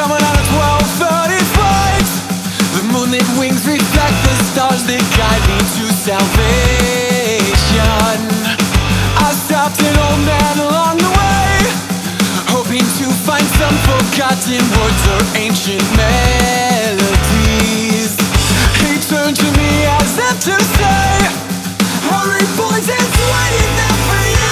coming on a 12:30 flight. The moonlit wings reflect the stars that guide me to salvation. I stopped an old man along the way, hoping to find some forgotten words or ancient melodies. He turned to me as if to say, hurry boys, it's waiting there for you.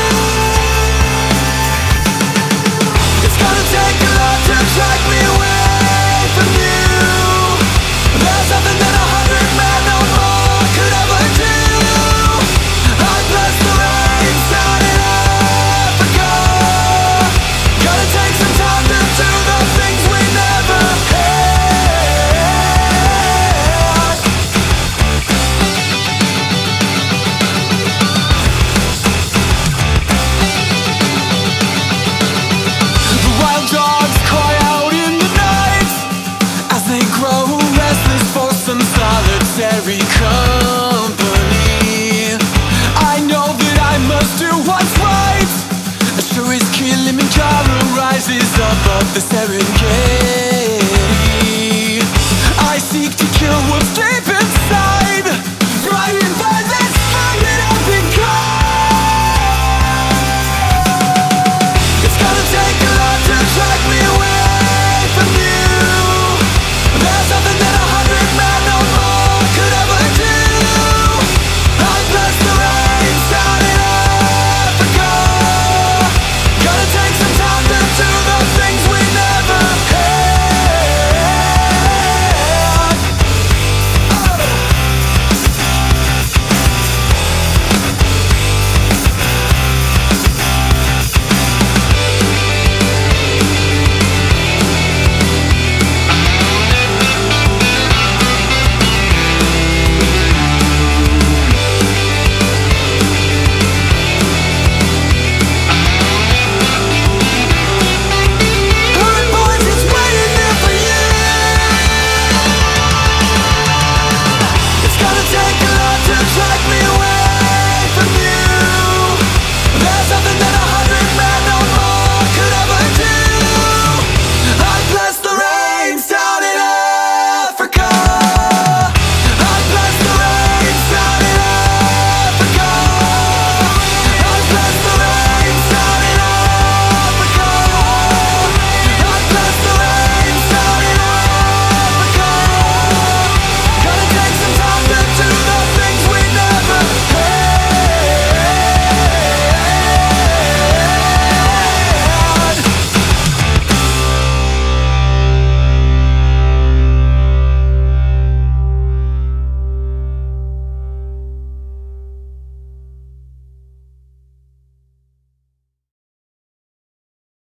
It's gonna take a lot to drag me away from you. There's nothing that 100 men or more could ever do. I bless the rain down in Africa. Gonna take some time to do the things we never had. The wild dogs cry out in the night as they grow restless for some solitary company. I know that I must do what's right, as sure as Kilimanjaro rises above the Serengeti.